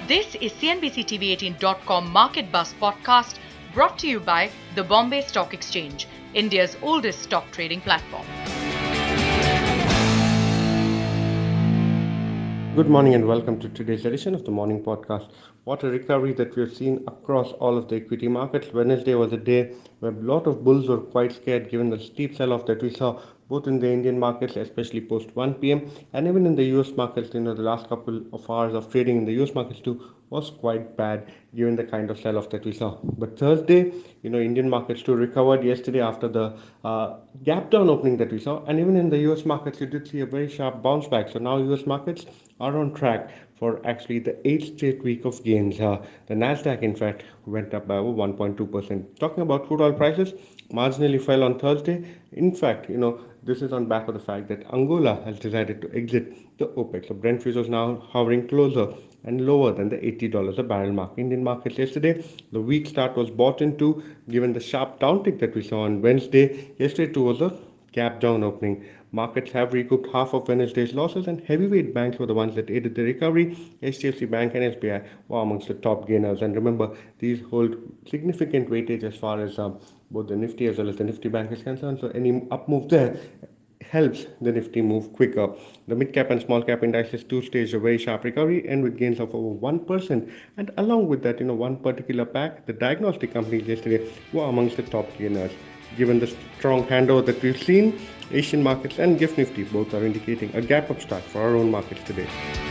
This is CNBC-TV18.com Market Buzz podcast brought to you by the Bombay Stock Exchange, India's oldest stock trading platform. Good morning and welcome to today's edition of the morning podcast. What a recovery that we have seen across all of the equity markets. Wednesday was a day where a lot of bulls were quite scared given the steep sell-off that we saw both in the Indian markets, especially post 1 p.m. and even in the US markets. The last couple of hours of trading in the US markets too was quite bad given the kind of sell-off that we saw. But Thursday, Indian markets too recovered yesterday after the gap down opening that we saw, and even in the US markets, you did see a very sharp bounce back. So now US markets are on track for actually the 8th straight week of gains. The Nasdaq, in fact, went up by over 1.2%. Talking about crude oil prices, marginally fell on Thursday. In fact, this is on back of the fact that Angola has decided to exit the OPEC. So Brent futures now hovering closer and lower than the $80 a barrel mark. Indian markets yesterday, the weak start was bought into given the sharp downtick that we saw on Wednesday. Yesterday too was a gap down opening. Markets have recouped half of Wednesday's losses, and heavyweight banks were the ones that aided the recovery. HDFC Bank and SBI were amongst the top gainers. And remember, these hold significant weightage as far as both the Nifty as well as the Nifty Bank is concerned. So any up move there helps the Nifty move quicker. The mid-cap and small-cap indices too staged a very sharp recovery and with gains of over 1%. And along with that, one particular pack, the diagnostic companies yesterday were amongst the top gainers. Given the strong handover that we've seen, Asian markets and GIFT Nifty both are indicating a gap-up start for our own markets today.